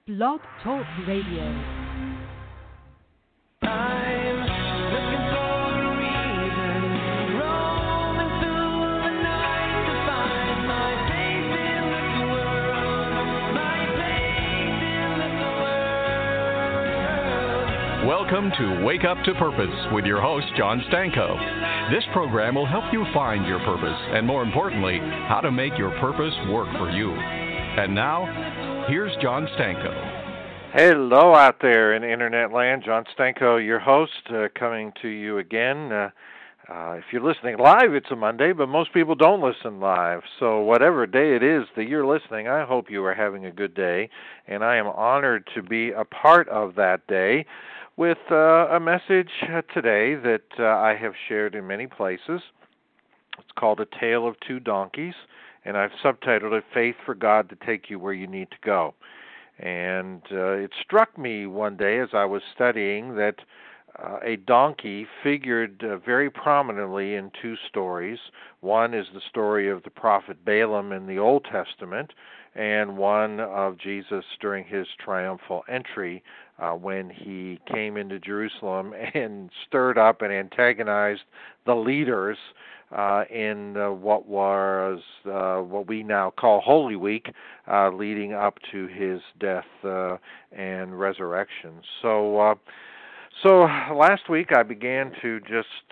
Blog Talk Radio. I'm looking for a reason, roaming through the night to find my place in this world, my place in this world. Welcome to Wake Up to Purpose with your host, John Stanko. This program will help you find your purpose and, more importantly, how to make your purpose work for you. And now, here's John Stanko. Hello out there in Internet land. John Stanko, your host, coming to you again. If you're listening live, it's a Monday, but most people don't listen live. So whatever day it is that you're listening, I hope you are having a good day. And I am honored to be a part of that day with a message today that I have shared in many places. It's called A Tale of Two Donkeys, and I've subtitled it, Faith for God to Take You Where You Need to Go. And it struck me one day as I was studying that a donkey figured very prominently in two stories. One is the story of the prophet Balaam in the Old Testament, and one of Jesus during his triumphal entry when he came into Jerusalem and stirred up and antagonized the leaders in what was what we now call Holy Week, leading up to his death and resurrection. So last week I began to just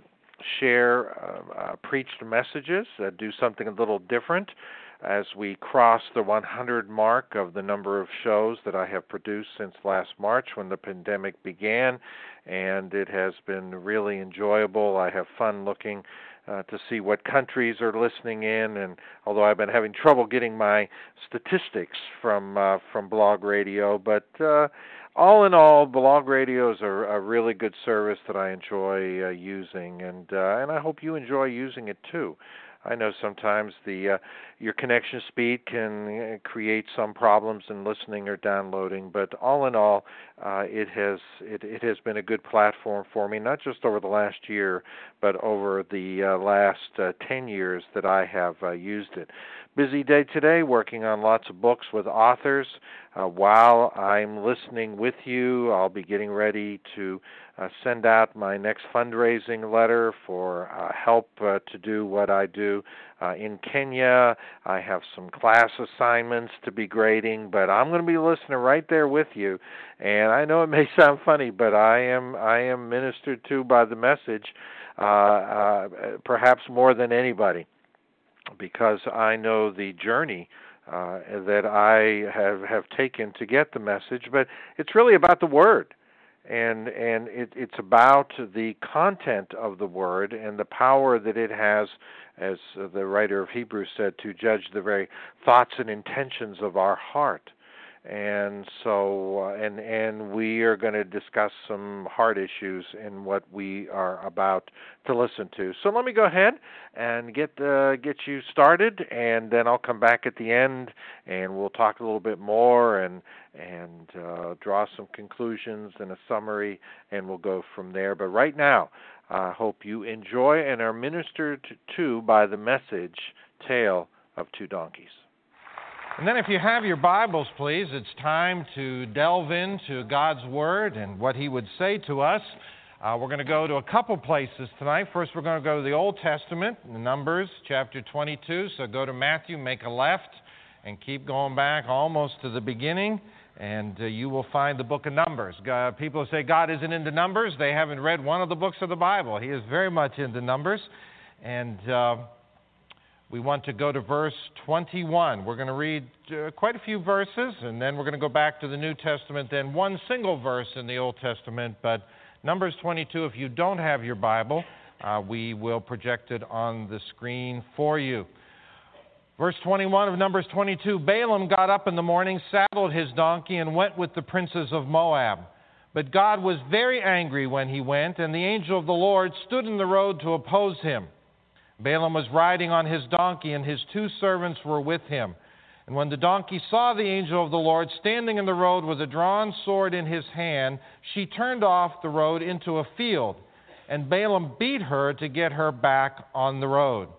share preached messages, do something a little different as we cross the 100 mark of the number of shows that I have produced since last March when the pandemic began, and it has been really enjoyable. I have fun looking to see what countries are listening in, and although I've been having trouble getting my statistics from Blog Radio, but all in all, Blog Radio is a really good service that I enjoy using, and I hope you enjoy using it too. I know sometimes your connection speed can create some problems in listening or downloading, but all in all, it has been a good platform for me, not just over the last year, but over the last 10 years that I have used it. Busy day today, working on lots of books with authors. While I'm listening with you, I'll be getting ready to send out my next fundraising letter for help to do what I do in Kenya. I have some class assignments to be grading, but I'm going to be listening right there with you. And I know it may sound funny, but I am ministered to by the message, perhaps more than anybody, because I know the journey that I have taken to get the message. But it's really about the Word. And it's about the content of the Word and the power that it has, as the writer of Hebrews said, to judge the very thoughts and intentions of our heart. And so, and we are going to discuss some hard issues in what we are about to listen to. So let me go ahead and get you started, and then I'll come back at the end, and we'll talk a little bit more and draw some conclusions and a summary, and we'll go from there. But right now, I hope you enjoy and are ministered to by the message, Tale of Two Donkeys. And then if you have your Bibles, please, it's time to delve into God's Word and what He would say to us. We're going to go to a couple places tonight. First, we're going to go to the Old Testament, Numbers chapter 22. So go to Matthew, make a left, and keep going back almost to the beginning, and you will find the book of Numbers. People who say God isn't into Numbers, they haven't read one of the books of the Bible. He is very much into Numbers, and we want to go to verse 21. We're going to read quite a few verses, and then we're going to go back to the New Testament, then one single verse in the Old Testament. But Numbers 22, if you don't have your Bible, we will project it on the screen for you. Verse 21 of Numbers 22, Balaam got up in the morning, saddled his donkey, and went with the princes of Moab. But God was very angry when he went, and the angel of the Lord stood in the road to oppose him. Balaam was riding on his donkey, and his two servants were with him. And when the donkey saw the angel of the Lord standing in the road with a drawn sword in his hand, she turned off the road into a field, and Balaam beat her to get her back on the road.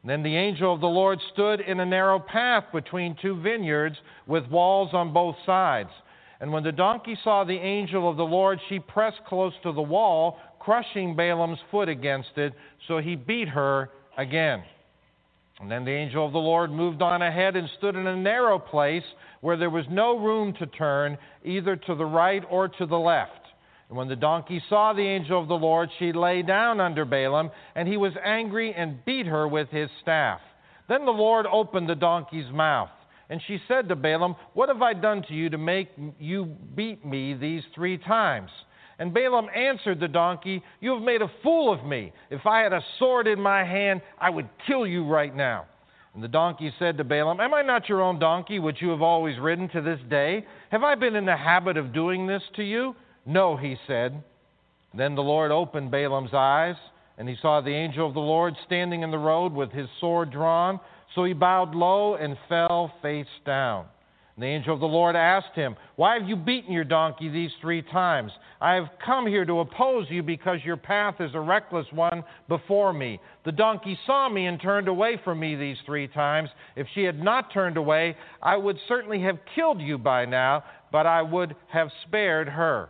Then the angel of the Lord stood in a narrow path between two vineyards with walls on both sides. And when the donkey saw the angel of the Lord, she pressed close to the wall, crushing Balaam's foot against it, so he beat her again. And then the angel of the Lord moved on ahead and stood in a narrow place where there was no room to turn, either to the right or to the left. And when the donkey saw the angel of the Lord, she lay down under Balaam, and he was angry and beat her with his staff. Then the Lord opened the donkey's mouth, and she said to Balaam, "What have I done to you to make you beat me these 3 times?" And Balaam answered the donkey, "You have made a fool of me. If I had a sword in my hand, I would kill you right now." And the donkey said to Balaam, "Am I not your own donkey, which you have always ridden to this day? Have I been in the habit of doing this to you?" "No," he said. Then the Lord opened Balaam's eyes, and he saw the angel of the Lord standing in the road with his sword drawn. So he bowed low and fell face down. And the angel of the Lord asked him, "Why have you beaten your donkey these 3 times? I have come here to oppose you because your path is a reckless one before me. The donkey saw me and turned away from me these 3 times. If she had not turned away, I would certainly have killed you by now, but I would have spared her."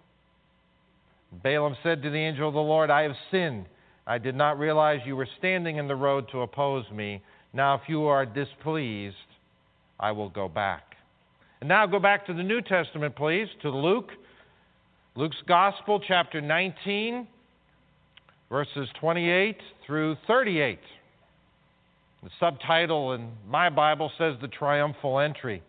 Balaam said to the angel of the Lord, "I have sinned. I did not realize you were standing in the road to oppose me. Now, if you are displeased, I will go back." And now go back to the New Testament, please, to Luke. Luke's Gospel, chapter 19, verses 28 through 38. The subtitle in my Bible says the triumphal entry.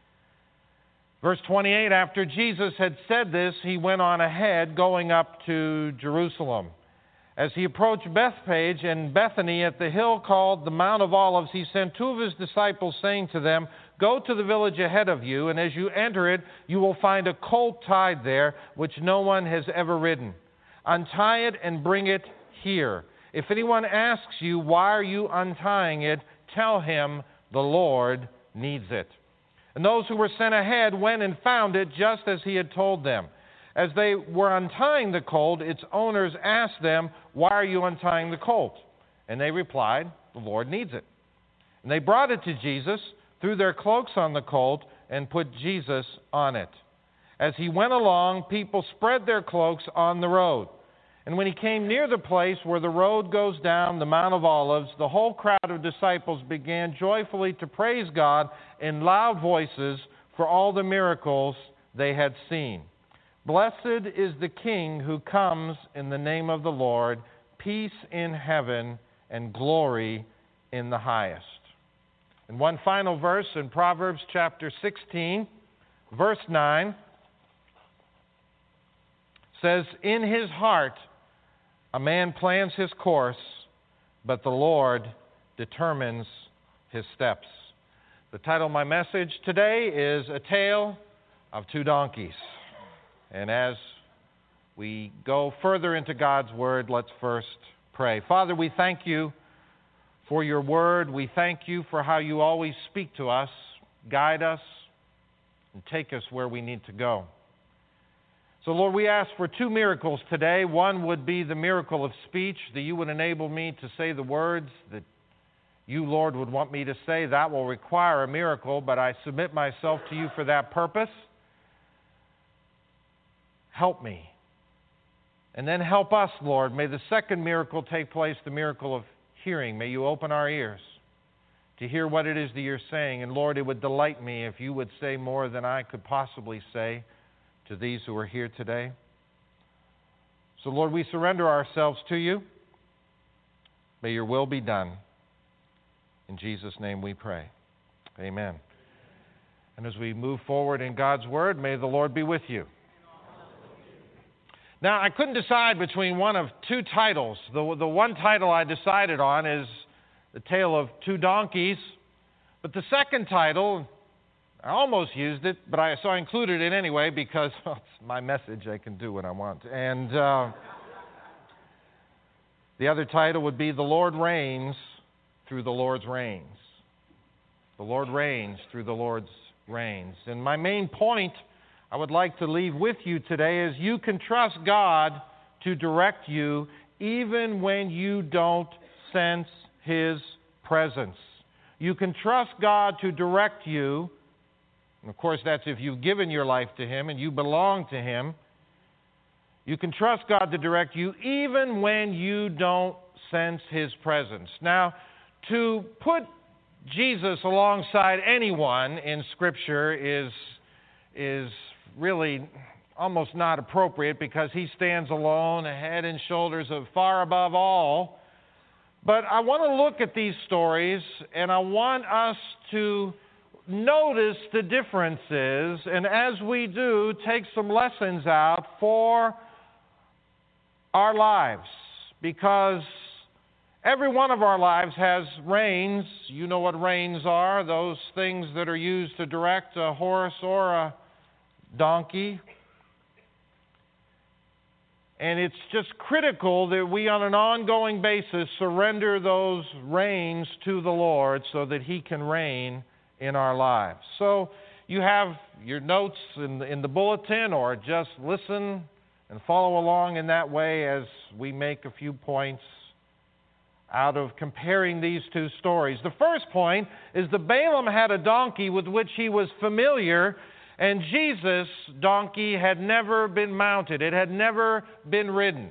Verse 28, after Jesus had said this, he went on ahead, going up to Jerusalem. As he approached Bethphage and Bethany at the hill called the Mount of Olives, he sent 2 of his disciples, saying to them, "Go to the village ahead of you, and as you enter it, you will find a colt tied there, which no one has ever ridden. Untie it and bring it here. If anyone asks you, 'Why are you untying it?' tell him, 'The Lord needs it.'" And those who were sent ahead went and found it just as he had told them. As they were untying the colt, its owners asked them, "Why are you untying the colt?" And they replied, "The Lord needs it." And they brought it to Jesus, threw their cloaks on the colt, and put Jesus on it. As he went along, people spread their cloaks on the road. And when he came near the place where the road goes down the Mount of Olives, the whole crowd of disciples began joyfully to praise God in loud voices for all the miracles they had seen. "Blessed is the King who comes in the name of the Lord, peace in heaven and glory in the highest." And one final verse in Proverbs chapter 16, verse 9, says, "In his heart a man plans his course, but the Lord determines his steps." The title of my message today is A Tale of 2 Donkeys. And as we go further into God's Word, let's first pray. Father, we thank you for your Word. We thank you for how you always speak to us, guide us, and take us where we need to go. So, Lord, we ask for 2 miracles today. One would be the miracle of speech, that you would enable me to say the words that you, Lord, would want me to say. That will require a miracle, but I submit myself to you for that purpose. Help me. And then help us, Lord. May the second miracle take place, the miracle of hearing. May you open our ears to hear what it is that you're saying. And, Lord, it would delight me if you would say more than I could possibly say to these who are here today. So, Lord, we surrender ourselves to you. May your will be done. In Jesus' name we pray. Amen. And as we move forward in God's Word, may the Lord be with you. Now, I couldn't decide between one of 2 titles. The one title I decided on is The Tale of 2 Donkeys. But the second title, I almost used it, but so I included it anyway because it's my message. I can do what I want. And the other title would be The Lord Reigns Through the Lord's Reigns. The Lord reigns through the Lord's reigns. And my main point I would like to leave with you today is you can trust God to direct you even when you don't sense His presence. You can trust God to direct you. And of course, that's if you've given your life to Him and you belong to Him. You can trust God to direct you even when you don't sense His presence. Now, to put Jesus alongside anyone in Scripture is really almost not appropriate because He stands alone, head and shoulders far above all. But I want to look at these stories, and I want us to notice the differences, and as we do, take some lessons out for our lives, because every one of our lives has reins. You know what reins are, those things that are used to direct a horse or a donkey. And it's just critical that we, on an ongoing basis, surrender those reins to the Lord so that He can reign in our lives. So you have your notes in the bulletin, or just listen and follow along in that way as we make a few points out of comparing these two stories. The first point is that Balaam had a donkey with which he was familiar, and Jesus' donkey had never been mounted. It had never been ridden.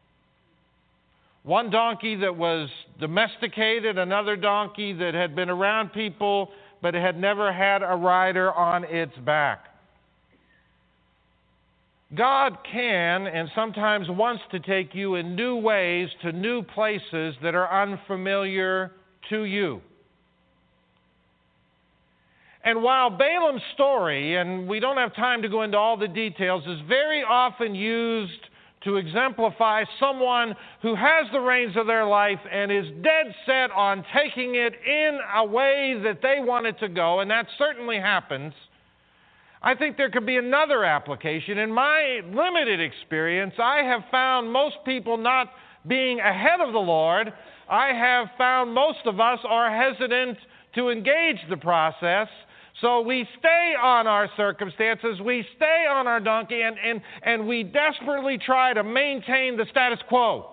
One donkey that was domesticated, another donkey that had been around people, but it had never had a rider on its back. God can and sometimes wants to take you in new ways to new places that are unfamiliar to you. And while Balaam's story, and we don't have time to go into all the details, is very often used to exemplify someone who has the reins of their life and is dead set on taking it in a way that they want it to go, and that certainly happens, I think there could be another application. In my limited experience, I have found most people not being ahead of the Lord. I have found most of us are hesitant to engage the process. So we stay on our circumstances, we stay on our donkey, and we desperately try to maintain the status quo.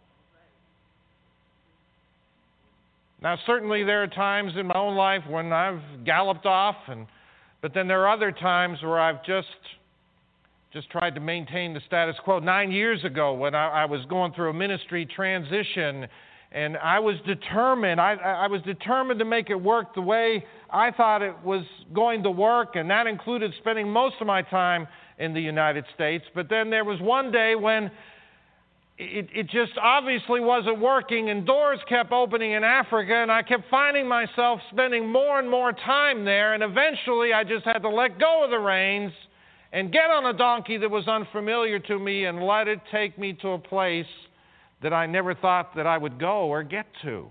Now, certainly there are times in my own life when I've galloped off, but then there are other times where I've just tried to maintain the status quo. 9 years ago, when I was going through a ministry transition, and I was determined. I was determined to make it work the way I thought it was going to work, and that included spending most of my time in the United States. But then there was one day when it just obviously wasn't working, and doors kept opening in Africa, and I kept finding myself spending more and more time there, and eventually I just had to let go of the reins and get on a donkey that was unfamiliar to me and let it take me to a place that I never thought that I would go or get to.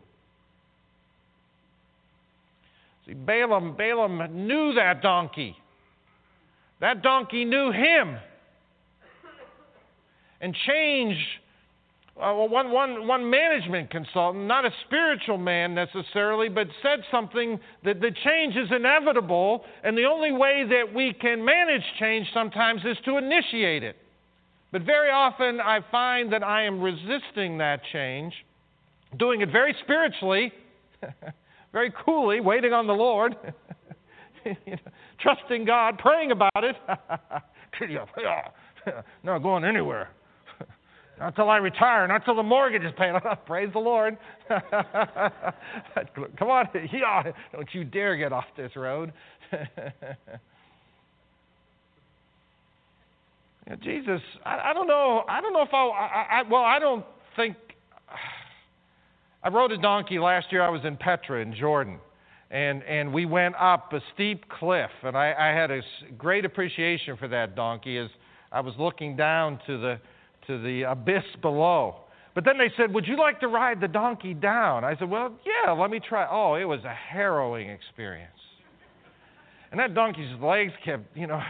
See, Balaam knew that donkey. That donkey knew him. And change, one management consultant, not a spiritual man necessarily, but said something that the change is inevitable, and the only way that we can manage change sometimes is to initiate it. But very often I find that I am resisting that change, doing it very spiritually, very coolly, waiting on the Lord, trusting God, praying about it. Not going anywhere. Not till I retire, not till the mortgage is paid. Praise the Lord. Come on, don't you dare get off this road. Jesus, I don't know if I don't think, I rode a donkey last year. I was in Petra in Jordan, and we went up a steep cliff, and I had a great appreciation for that donkey as I was looking down to the abyss below. But then they said, would you like to ride the donkey down? I said, well, yeah, let me try. Oh, it was a harrowing experience. And that donkey's legs kept,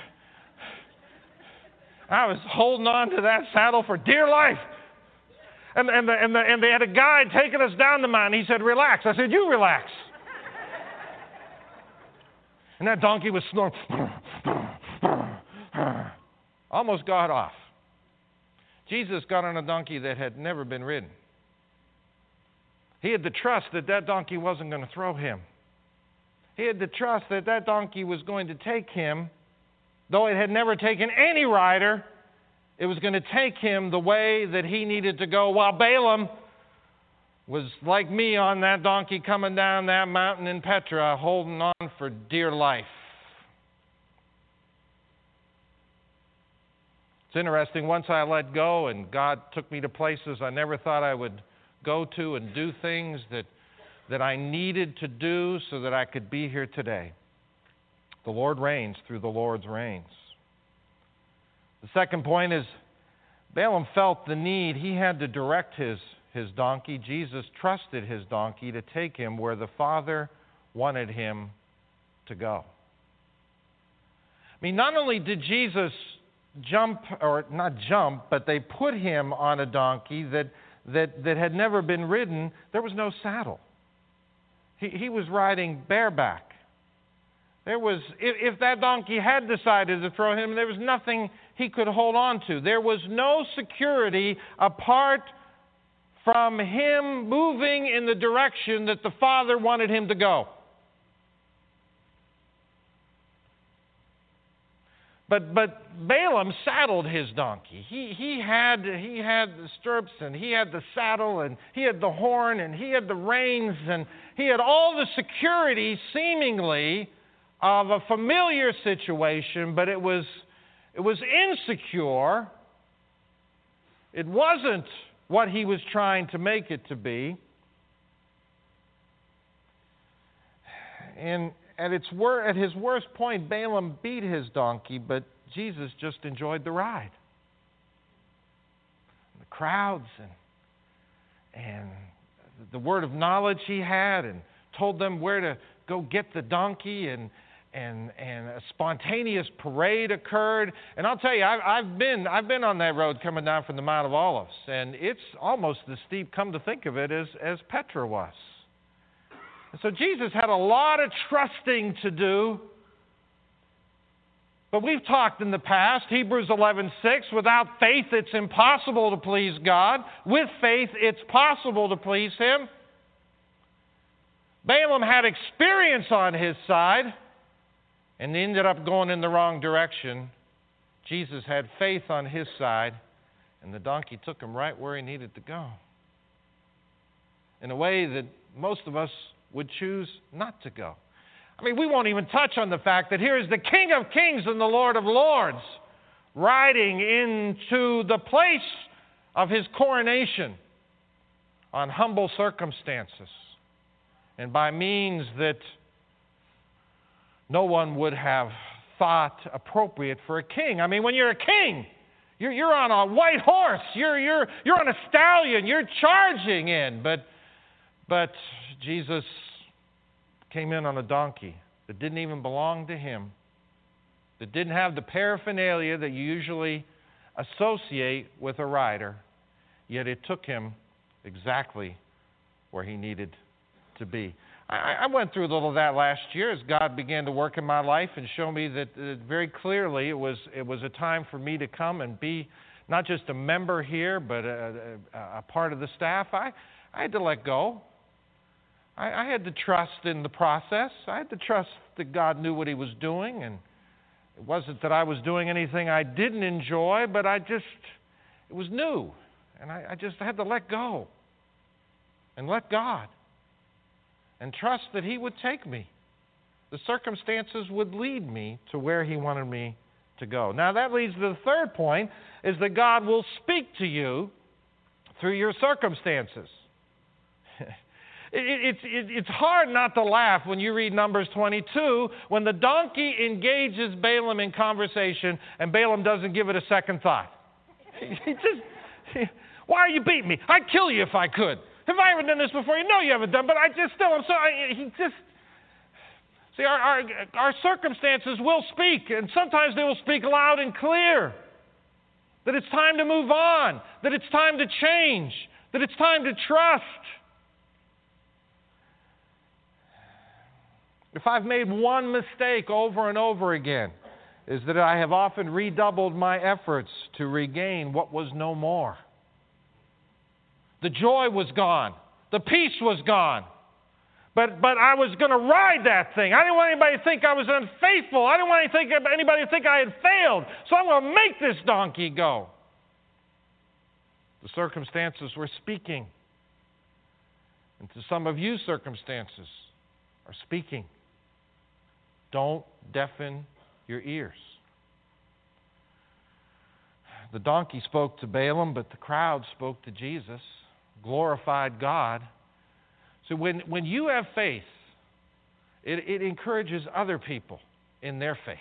I was holding on to that saddle for dear life. And they had a guide taking us down the mountain. He said, relax. I said, you relax. And that donkey was snoring. Almost got off. Jesus got on a donkey that had never been ridden. He had the trust that that donkey wasn't going to throw him. He had the trust that that donkey was going to take him, though it had never taken any rider, it was going to take him the way that he needed to go, while Balaam was like me on that donkey coming down that mountain in Petra, holding on for dear life. It's interesting, once I let go and God took me to places I never thought I would go to and do things that I needed to do so that I could be here today. The Lord reigns through the Lord's reigns. The second point is Balaam felt the need. He had to direct his donkey. Jesus trusted his donkey to take him where the Father wanted him to go. I mean, not only did Jesus but they put him on a donkey that had never been ridden. There was no saddle. He was riding bareback. If that donkey had decided to throw him, there was nothing he could hold on to. There was no security apart from him moving in the direction that the Father wanted him to go. But Balaam saddled his donkey. He had the stirrups, and he had the saddle, and he had the horn, and he had the reins, and he had all the security, seemingly, of a familiar situation, but it was insecure. It wasn't what he was trying to make it to be. And at his worst point, Balaam beat his donkey, but Jesus just enjoyed the ride. The crowds and the word of knowledge he had, and told them where to go get the donkey, and a spontaneous parade occurred. And I'll tell you, I've been on that road coming down from the Mount of Olives, and it's almost as steep, come to think of it, as Petra was. And so Jesus had a lot of trusting to do. But we've talked in the past, Hebrews 11:6, without faith it's impossible to please God. With faith it's possible to please Him. Balaam had experience on his side and ended up going in the wrong direction. Jesus had faith on his side, and the donkey took him right where he needed to go, in a way that most of us would choose not to go. I mean, we won't even touch on the fact that here is the King of Kings and the Lord of Lords riding into the place of His coronation on humble circumstances, and by means that no one would have thought appropriate for a king. I mean, when you're a king, you're on a white horse, you're on a stallion, you're charging in. But Jesus came in on a donkey that didn't even belong to Him, that didn't have the paraphernalia that you usually associate with a rider, yet it took Him exactly where He needed to be. I went through a little of that last year as God began to work in my life and show me that very clearly it was a time for me to come and be not just a member here, but a part of the staff. I had to let go. I had to trust in the process. I had to trust that God knew what He was doing, and it wasn't that I was doing anything I didn't enjoy, but it was new, and I just had to let go and let God and trust that He would take me. The circumstances would lead me to where He wanted me to go. Now that leads to the third point, is that God will speak to you through your circumstances. It's hard not to laugh when you read Numbers 22, when the donkey engages Balaam in conversation and Balaam doesn't give it a second thought. Why are you beating me? I'd kill you if I could. Have I ever done this before? You know you haven't done, but I'm sorry. See, our circumstances will speak, and sometimes they will speak loud and clear. That it's time to move on, that it's time to change, that it's time to trust. If I've made one mistake over and over again, is that I have often redoubled my efforts to regain what was no more. The joy was gone. The peace was gone. But I was going to ride that thing. I didn't want anybody to think I was unfaithful. I didn't want anybody to think I had failed. So I'm going to make this donkey go. The circumstances were speaking. And to some of you, circumstances are speaking. Don't deafen your ears. The donkey spoke to Balaam, but the crowd spoke to Jesus, glorified God. So when you have faith, it encourages other people in their faith.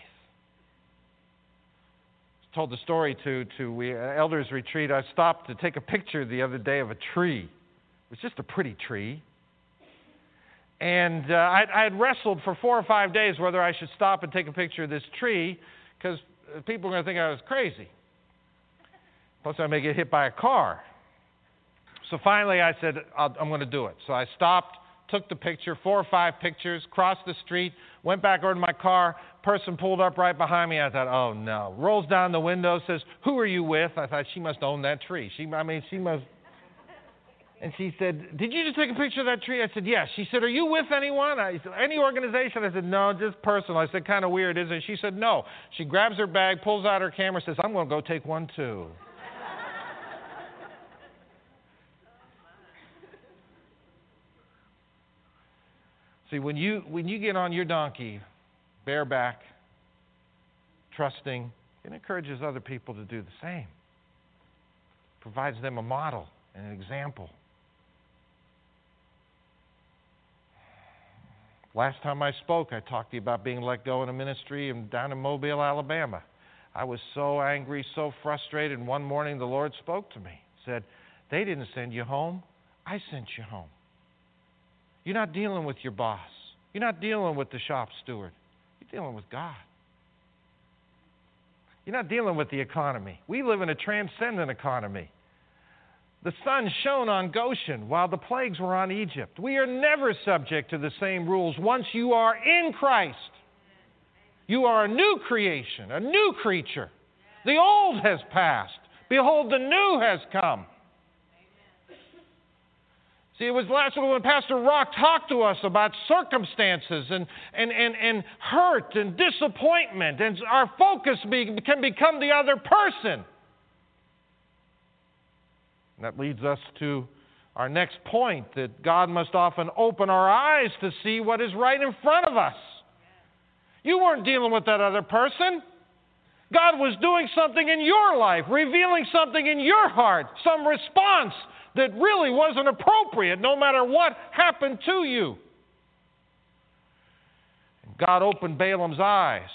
I told the story to elders retreat. I stopped to take a picture the other day of a tree. It was just a pretty tree. And I had wrestled for 4 or 5 days whether I should stop and take a picture of this tree, because people were going to think I was crazy. Plus, I may get hit by a car. So finally, I said, I'm going to do it. So I stopped, took the picture, 4 or 5 pictures, crossed the street, went back over to my car. Person pulled up right behind me. I thought, oh, no. Rolls down the window, says, who are you with? I thought, she must own that tree. She must. And she said, did you just take a picture of that tree? I said, yes. She said, are you with anyone? I said, any organization? I said, no, just personal. I said, kind of weird, isn't it? She said, no. She grabs her bag, pulls out her camera, says, I'm going to go take one too. See, when you get on your donkey, bareback, trusting, it encourages other people to do the same. Provides them a model and an example. Last time I spoke, I talked to you about being let go in a ministry down in Mobile, Alabama. I was so angry, so frustrated, and one morning the Lord spoke to me. Said, they didn't send you home. I sent you home. You're not dealing with your boss. You're not dealing with the shop steward. You're dealing with God. You're not dealing with the economy. We live in a transcendent economy. The sun shone on Goshen while the plagues were on Egypt. We are never subject to the same rules. Once you are in Christ, you are a new creation, a new creature. The old has passed. Behold, the new has come. See, it was last week when Pastor Rock talked to us about circumstances and hurt and disappointment, and our focus can become the other person. And that leads us to our next point, that God must often open our eyes to see what is right in front of us. You weren't dealing with that other person. God was doing something in your life, revealing something in your heart, some response that really wasn't appropriate no matter what happened to you. And God opened Balaam's eyes.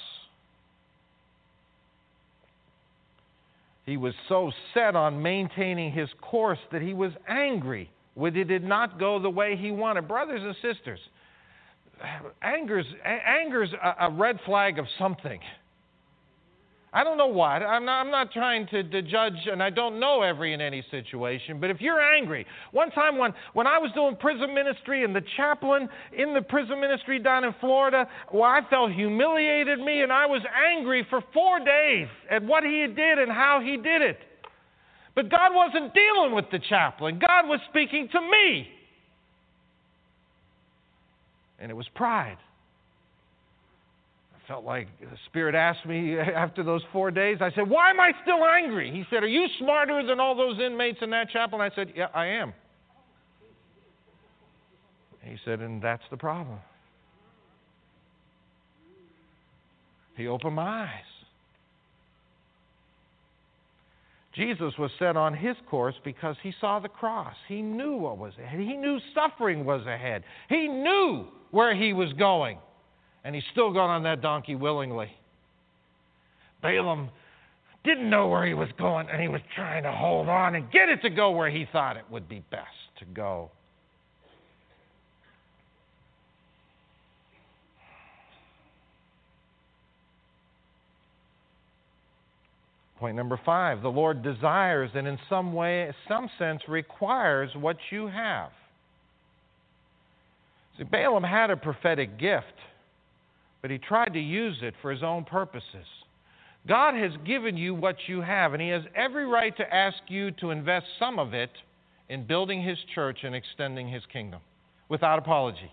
He was so set on maintaining his course that he was angry when it did not go the way he wanted. Brothers and sisters, anger's a red flag of something. I don't know what. I'm not trying to judge, and I don't know every and any situation, but if you're angry, one time when I was doing prison ministry and the chaplain in the prison ministry down in Florida, well, I felt humiliated me, and I was angry for 4 days at what he did and how he did it. But God wasn't dealing with the chaplain. God was speaking to me. And it was pride. Felt like the Spirit asked me after those 4 days. I said, why am I still angry? He said, are you smarter than all those inmates in that chapel? And I said, yeah, I am. He said, and that's the problem. He opened my eyes. Jesus was set on his course because he saw the cross. He knew what was ahead. He knew suffering was ahead. He knew where he was going. And he still got on that donkey willingly. Balaam didn't know where he was going, and he was trying to hold on and get it to go where he thought it would be best to go. Point number 5, the Lord desires and in some way, some sense, requires what you have. See, Balaam had a prophetic gift, but he tried to use it for his own purposes. God has given you what you have, and he has every right to ask you to invest some of it in building His church and extending His kingdom without apology.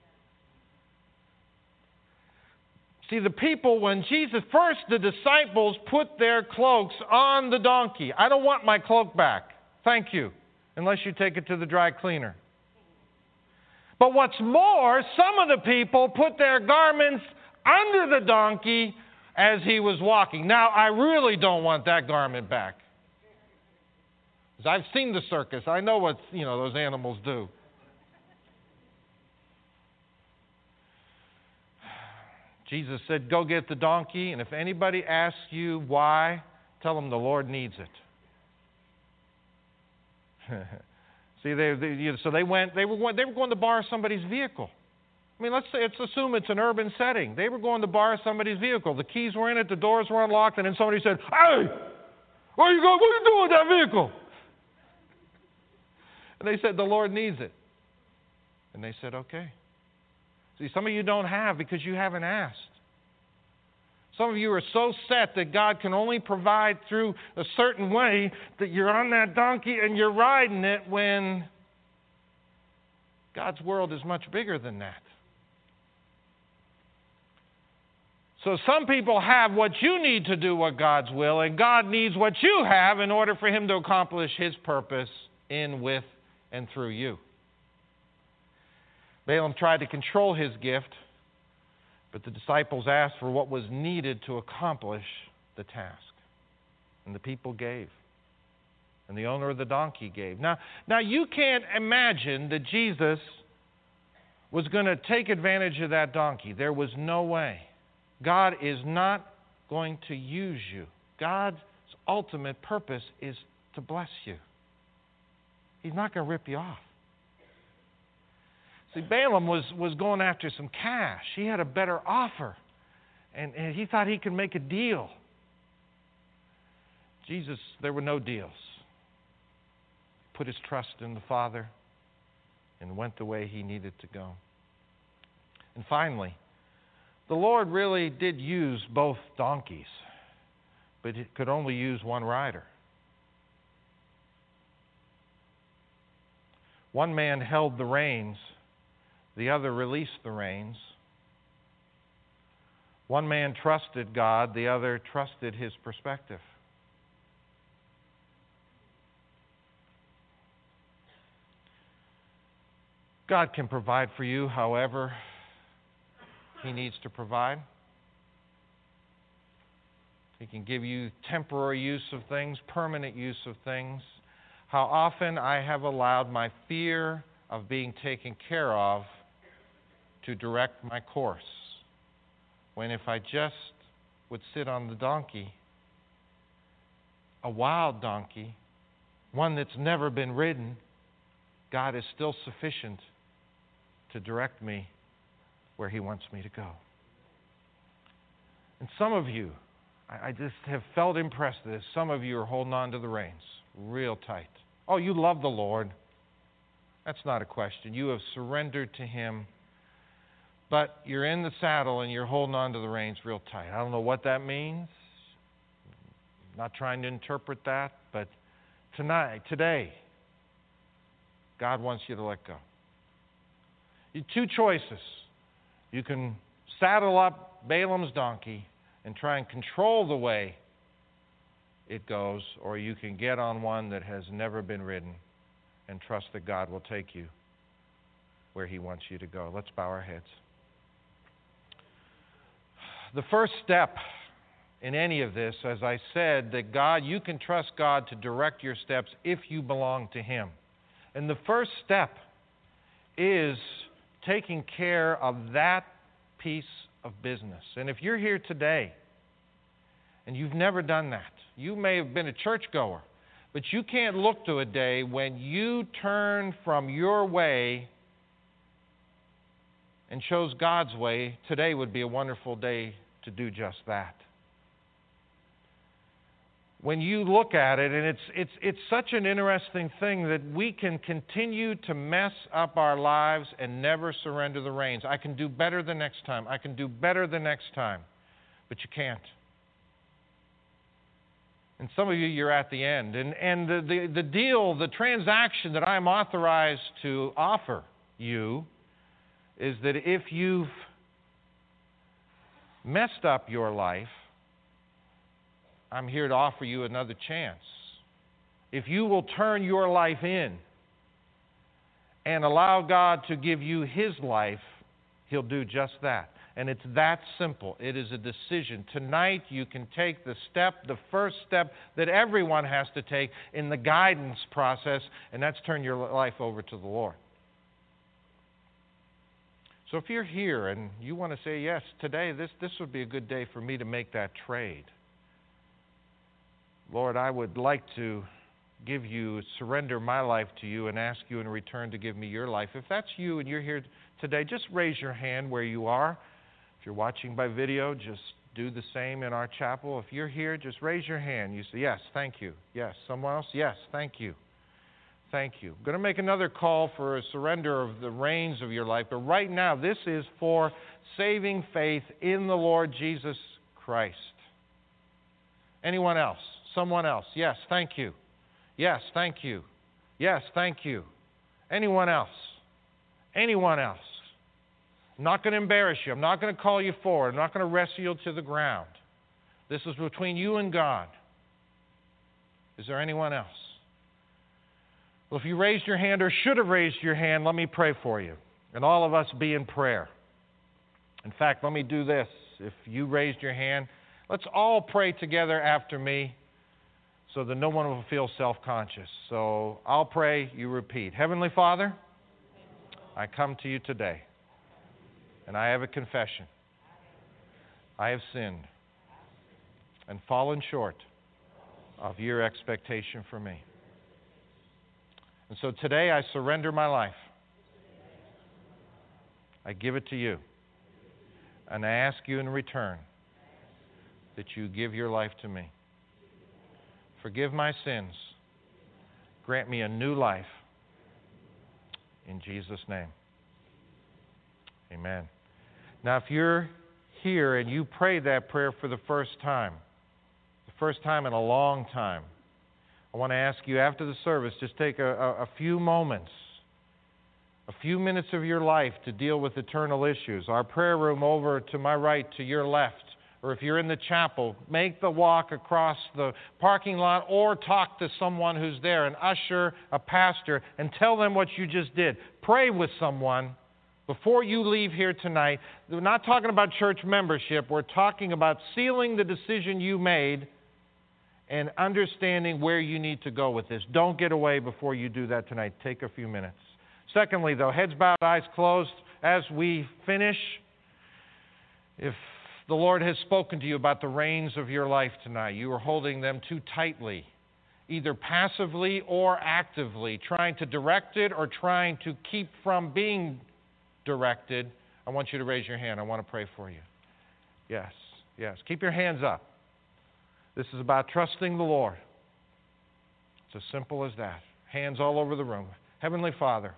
See, the people, when Jesus, first the disciples put their cloaks on the donkey. I don't want my cloak back. Thank you. Unless you take it to the dry cleaner. But what's more, some of the people put their garments under the donkey as he was walking. Now, I really don't want that garment back. Because I've seen the circus. I know what, those animals do. Jesus said, go get the donkey, and if anybody asks you why, tell them the Lord needs it. See, so they were going to borrow somebody's vehicle. I mean, let's assume it's an urban setting. They were going to borrow somebody's vehicle. The keys were in it, the doors were unlocked, and then somebody said, "Hey, where you going? What are you doing with that vehicle?" And they said, "The Lord needs it." And they said, "Okay." See, some of you don't have because you haven't asked. Some of you are so set that God can only provide through a certain way that you're on that donkey and you're riding it when God's world is much bigger than that. So some people have what you need to do what God's will, and God needs what you have in order for Him to accomplish His purpose in, with, and through you. Balaam tried to control his gift, but the disciples asked for what was needed to accomplish the task. And the people gave. And the owner of the donkey gave. Now you can't imagine that Jesus was going to take advantage of that donkey. There was no way. God is not going to use you. God's ultimate purpose is to bless you. He's not going to rip you off. See, Balaam was going after some cash. He had a better offer. And he thought he could make a deal. Jesus, there were no deals. Put his trust in the Father and went the way he needed to go. And finally, the Lord really did use both donkeys, but it could only use one rider. One man held the reins. The other released the reins. One man trusted God, the other trusted his perspective. God can provide for you however He needs to provide. He can give you temporary use of things, permanent use of things. How often I have allowed my fear of being taken care of to direct my course, when if I just would sit on the donkey, a wild donkey, one that's never been ridden, God is still sufficient to direct me where He wants me to go. And some of you, I just have felt impressed with this, some of you are holding on to the reins real tight. Oh, you love the Lord. That's not a question. You have surrendered to Him. But you're in the saddle and you're holding on to the reins real tight. I don't know what that means. I'm not trying to interpret that, but today, God wants you to let go. You have two choices. You can saddle up Balaam's donkey and try and control the way it goes, or you can get on one that has never been ridden and trust that God will take you where He wants you to go. Let's bow our heads. The first step in any of this, as I said, that God, you can trust God to direct your steps if you belong to Him. And the first step is taking care of that piece of business. And if you're here today and you've never done that, you may have been a churchgoer, but you can't look to a day when you turn from your way and chose God's way. Today would be a wonderful day to do just that. When you look at it, and it's such an interesting thing that we can continue to mess up our lives and never surrender the reins. I can do better the next time. I can do better the next time. But you can't. And some of you, you're at the end. And the deal, the transaction that I'm authorized to offer you is that if you've messed up your life, I'm here to offer you another chance. If you will turn your life in and allow God to give you His life, He'll do just that. And it's that simple. It is a decision. Tonight you can take the first step that everyone has to take in the guidance process, and that's turn your life over to the Lord. So if you're here and you want to say, yes, today this would be a good day for me to make that trade. Lord, I would like to surrender my life to you and ask you in return to give me your life. If that's you and you're here today, just raise your hand where you are. If you're watching by video, just do the same in our chapel. If you're here, just raise your hand. You say, yes, thank you. Yes. Someone else? Yes, thank you. Thank you. I'm going to make another call for a surrender of the reins of your life. But right now, this is for saving faith in the Lord Jesus Christ. Anyone else? Someone else? Yes, thank you. Yes, thank you. Yes, thank you. Anyone else? Anyone else? I'm not going to embarrass you. I'm not going to call you forward. I'm not going to wrestle you to the ground. This is between you and God. Is there anyone else? Well, if you raised your hand or should have raised your hand, let me pray for you. And all of us be in prayer. In fact, let me do this. If you raised your hand, let's all pray together after me so that no one will feel self-conscious. So I'll pray, you repeat. Heavenly Father, I come to you today, and I have a confession. I have sinned and fallen short of your expectation for me. And so today I surrender my life. I give it to you. And I ask you in return that you give your life to me. Forgive my sins. Grant me a new life. In Jesus' name. Amen. Now, if you're here and you prayed that prayer for the first time in a long time, I want to ask you after the service, just take a few moments, a few minutes of your life to deal with eternal issues. Our prayer room over to my right, to your left, or if you're in the chapel, make the walk across the parking lot or talk to someone who's there, an usher, a pastor, and tell them what you just did. Pray with someone before you leave here tonight. We're not talking about church membership. We're talking about sealing the decision you made and understanding where you need to go with this. Don't get away before you do that tonight. Take a few minutes. Secondly, though, heads bowed, eyes closed, as we finish, if the Lord has spoken to you about the reins of your life tonight, you are holding them too tightly, either passively or actively, trying to direct it or trying to keep from being directed, I want you to raise your hand. I want to pray for you. Yes, yes. Keep your hands up. This is about trusting the Lord. It's as simple as that. Hands all over the room. Heavenly Father,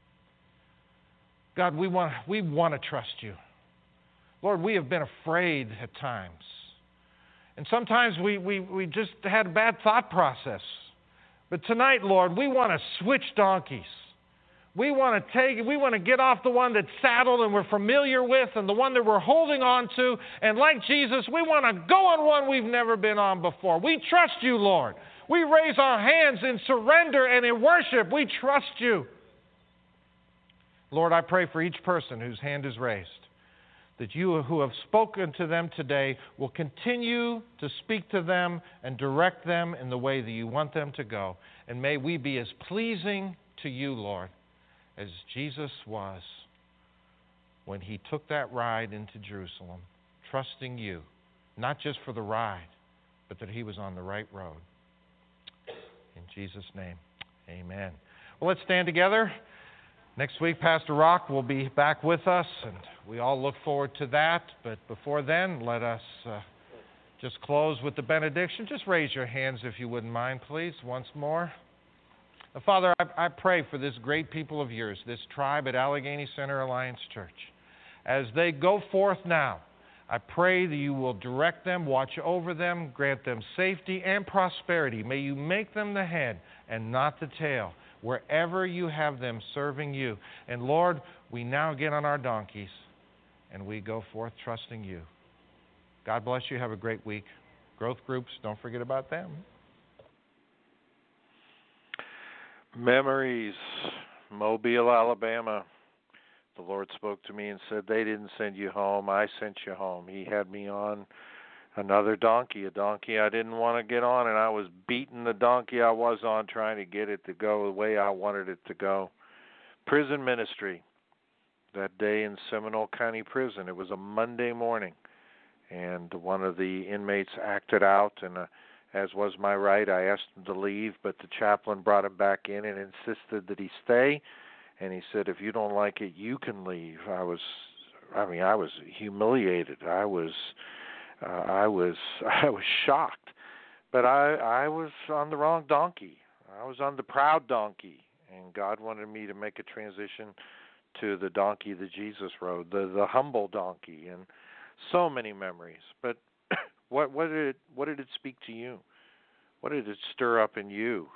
God, we want to trust you. Lord, we have been afraid at times. And sometimes we just had a bad thought process. But tonight, Lord, we want to switch donkeys. We want to get off the one that's saddled and we're familiar with and the one that we're holding on to. And like Jesus, we want to go on one we've never been on before. We trust you, Lord. We raise our hands in surrender and in worship. We trust you. Lord, I pray for each person whose hand is raised, that you who have spoken to them today will continue to speak to them and direct them in the way that you want them to go. And may we be as pleasing to you, Lord, as Jesus was when he took that ride into Jerusalem, trusting you, not just for the ride, but that he was on the right road. In Jesus' name, amen. Well, let's stand together. Next week, Pastor Rock will be back with us, and we all look forward to that. But before then, let us just close with the benediction. Just raise your hands if you wouldn't mind, please, once more. Father, I pray for this great people of yours, this tribe at Allegheny Center Alliance Church. As they go forth now, I pray that you will direct them, watch over them, grant them safety and prosperity. May you make them the head and not the tail, wherever you have them serving you. And Lord, we now get on our donkeys and we go forth trusting you. God bless you. Have a great week. Growth groups, don't forget about them. Memories, Mobile, Alabama. The Lord spoke to me and said, they didn't send you home, I sent you home. He had me on another donkey, a donkey I didn't want to get on, and I was beating the donkey I was on, trying to get it to go the way I wanted it to go. Prison ministry. That day in Seminole County Prison, it was a Monday morning, and one of the inmates acted out, and as was my right, I asked him to leave, but the chaplain brought him back in and insisted that he stay. And he said, if you don't like it, you can leave. I was humiliated. I was shocked. But I was on the wrong donkey. I was on the proud donkey. And God wanted me to make a transition to the donkey that Jesus rode, the humble donkey, and so many memories. But what did it speak to you? What did it stir up in you?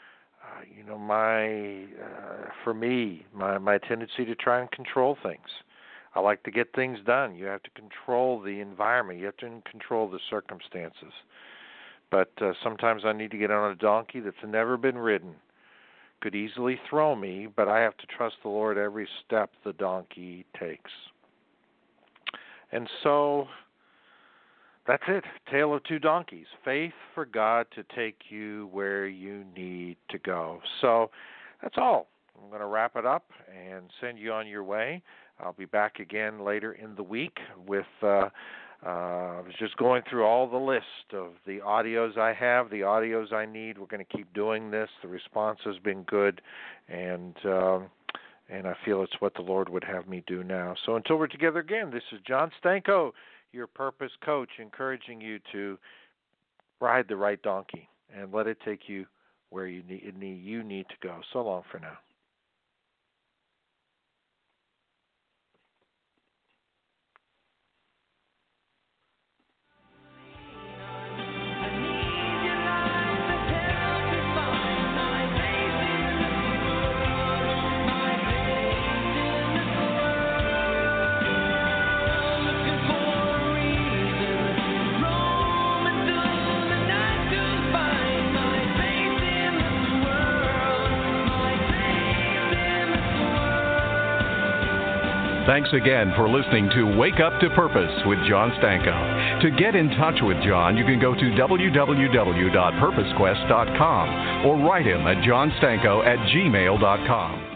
For me, my tendency to try and control things. I like to get things done. You have to control the environment. You have to control the circumstances. But sometimes I need to get on a donkey that's never been ridden. Could easily throw me, but I have to trust the Lord every step the donkey takes. And so that's it. Tale of two donkeys. Faith for God to take you where you need to go. So that's all. I'm going to wrap it up and send you on your way. I'll be back again later in the week with, I was just going through all the list of the audios I have, the audios I need. We're going to keep doing this. The response has been good, and I feel it's what the Lord would have me do now. So until we're together again, this is John Stanko, your purpose coach, encouraging you to ride the right donkey and let it take you where you need to go. So long for now. Thanks again for listening to Wake Up to Purpose with John Stanko. To get in touch with John, you can go to www.purposequest.com or write him at johnstanko@gmail.com.